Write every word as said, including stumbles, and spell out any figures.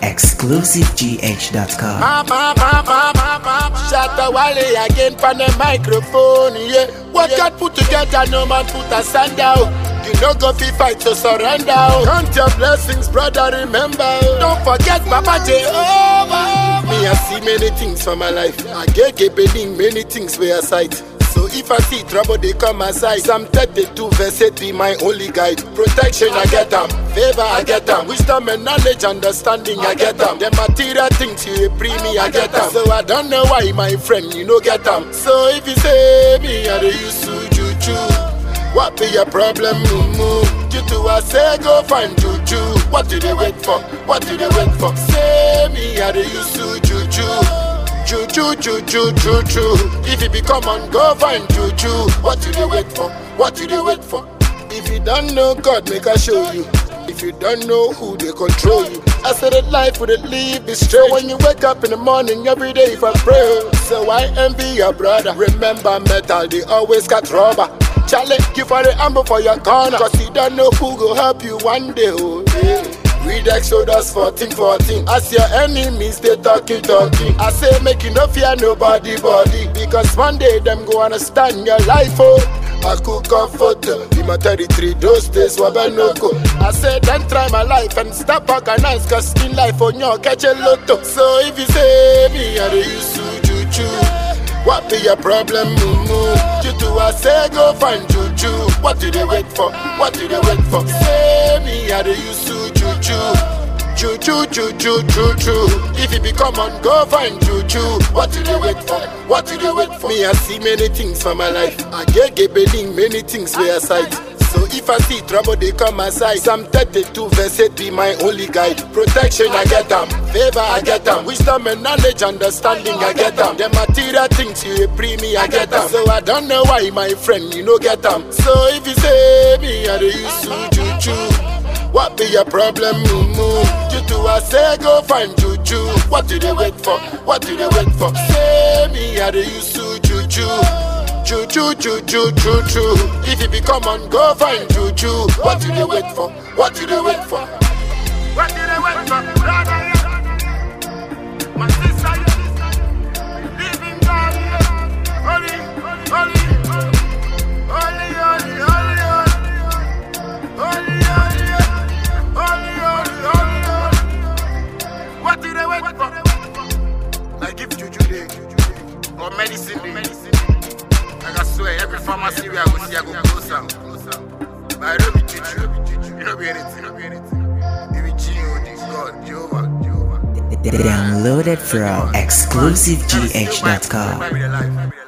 exclusive g h dot com. Mama, mama, mama, Shatta Wale again from the microphone, yeah. What God put together, no man put asunder. You no go fi fight to surrender. Count your blessings, brother, remember. Don't forget Papa Jehovah. Me, I see many things for my life. I get getting many things where I sight. So if I see trouble, they come aside. Psalm thirty-two verse eight be my only guide. Protection, I get them. Favor, I get them. Wisdom and knowledge, understanding, I get them. The material things you bring me, I get them. So I don't know why, my friend, you no get them. So if you say me, I do use to juju. What be your problem, mumu? Juju, I say go find juju. What do they wait for? What do they wait for? Say me, I do use to juju. Juju, juju, juju. If you become on, go find juju. What do they wait for? What do they wait for? If you don't know God, make I show you. If you don't know who they control you. I said that life would live is straight. So when you wake up in the morning, every day if I pray. So I envy your brother. Remember metal, they always got rubber. Charlie, give for the ammo for your corner. Cause you don't know who go help you one day, oh yeah. Read Exodus fourteen fourteen. As your enemies, they talking, talking. I say, make you no fear nobody, body. Because one day, them go understand your life, oh. I could comfort be my thirty-three, those days were no go. I said, then try my life and stop organize. Cause in life, on your catch a lotto. So if you say me, I do use to juju. What be your problem, mumu? Juju, I say, go find juju. What do they wait for? What do they wait for? Say me, I do use to juju. Juju, juju, juju. If you become on, go find juju. What do they wait for? What do they wait for? Me, I see many things for my life. I get getting many things where I sight. So if I see trouble, they come aside. Psalm thirty-two verse eight be my only guide. Protection, I get them. Favor, I get them. Wisdom and knowledge, understanding, I get them. The material things you bring me, I get them. So I don't know why, my friend, you no get them. So if you say me, I do use to juju. What be your problem, mumu? Juju, I say go find juju. What do they wait for? What do they wait for? Say me, I do use to juju. Juju, juju, juju. If you become on, go find juju. What do they wait for? What do they wait for? What do they wait for? My sister, living God, holy, holy, holy, holy, holy, holy, holy, holy, holy. What do they wait for? Like give juju day or medicine day. I swear, every pharmacy we are going to see, I go close down. But I don't be juju. You don't be anything. You don't be anything. You be G O D, God, Jehovah, Jehovah. Downloaded from exclusive g h dot com.